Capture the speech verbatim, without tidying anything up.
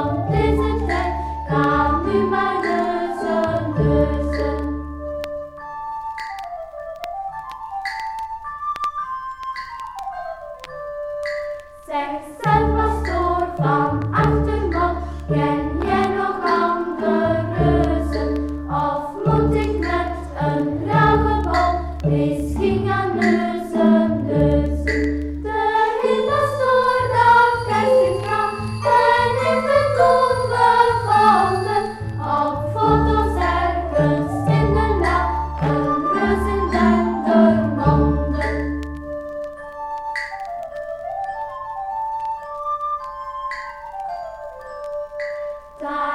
want is het gek, ga nu maar neuzen, neuzen. Zeg, zelf pastoor van Achtermond, ken jij nog andere reuzen? Of moet ik met een ragebol misschien gaan neuzen, neuzen? De heer pastoor gaf kerstjes aan en heeft het toen gevonden. Op foto's ergens in de la, een reus in Dendermonde. Da